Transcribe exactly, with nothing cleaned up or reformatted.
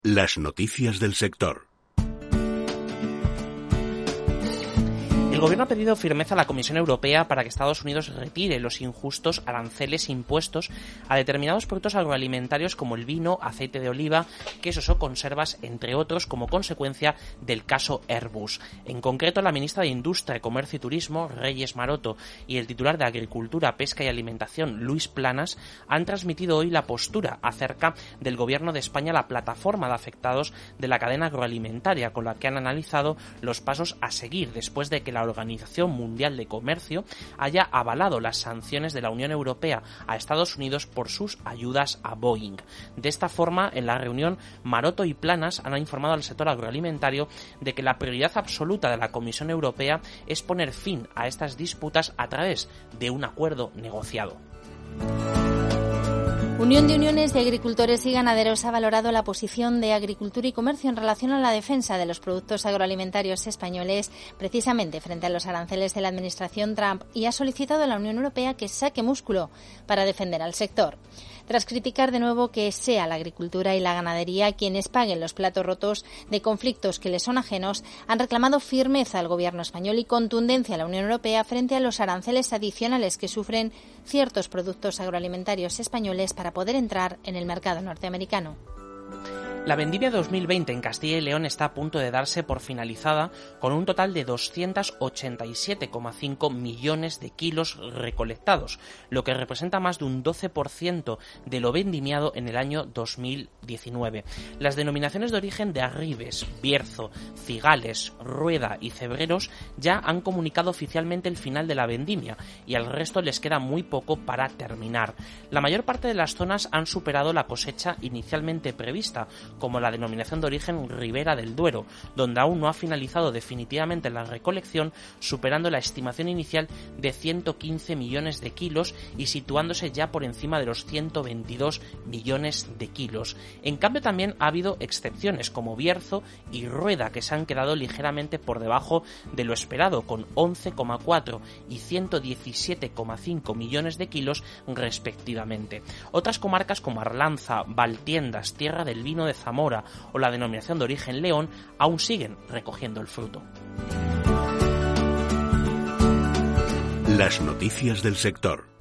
Las noticias del sector. El Gobierno ha pedido firmeza a la Comisión Europea para que Estados Unidos retire los injustos aranceles impuestos a determinados productos agroalimentarios como el vino, aceite de oliva, quesos o conservas, entre otros, como consecuencia del caso Airbus. En concreto, la ministra de Industria, Comercio y Turismo, Reyes Maroto, y el titular de Agricultura, Pesca y Alimentación, Luis Planas, han transmitido hoy la postura acerca del Gobierno de España a la plataforma de afectados de la cadena agroalimentaria, con la que han analizado los pasos a seguir después de que la Organización Mundial de Comercio haya avalado las sanciones de la Unión Europea a Estados Unidos por sus ayudas a Boeing. De esta forma, en la reunión, Maroto y Planas han informado al sector agroalimentario de que la prioridad absoluta de la Comisión Europea es poner fin a estas disputas a través de un acuerdo negociado. Unión de Uniones de Agricultores y Ganaderos ha valorado la posición de Agricultura y Comercio en relación a la defensa de los productos agroalimentarios españoles, precisamente frente a los aranceles de la administración Trump, y ha solicitado a la Unión Europea que saque músculo para defender al sector. Tras criticar de nuevo que sea la agricultura y la ganadería quienes paguen los platos rotos de conflictos que les son ajenos, han reclamado firmeza al Gobierno español y contundencia a la Unión Europea frente a los aranceles adicionales que sufren ciertos productos agroalimentarios españoles para poder entrar en el mercado norteamericano. La vendimia dos mil veinte en Castilla y León está a punto de darse por finalizada con un total de doscientos ochenta y siete coma cinco millones de kilos recolectados, lo que representa más de un doce por ciento de lo vendimiado en el año dos mil diecinueve. Las denominaciones de origen de Arribes, Bierzo, Cigales, Rueda y Cebreros ya han comunicado oficialmente el final de la vendimia y al resto les queda muy poco para terminar. La mayor parte de las zonas han superado la cosecha inicialmente prevista, como la denominación de origen Ribera del Duero, donde aún no ha finalizado definitivamente la recolección, superando la estimación inicial de ciento quince millones de kilos y situándose ya por encima de los ciento veintidós millones de kilos. En cambio, también ha habido excepciones como Bierzo y Rueda, que se han quedado ligeramente por debajo de lo esperado, con once coma cuatro y ciento diecisiete coma cinco millones de kilos respectivamente. Otras comarcas como Arlanza, Valtiendas, Tierra del Vino de Zamora o la denominación de origen León aún siguen recogiendo el fruto. Las noticias del sector.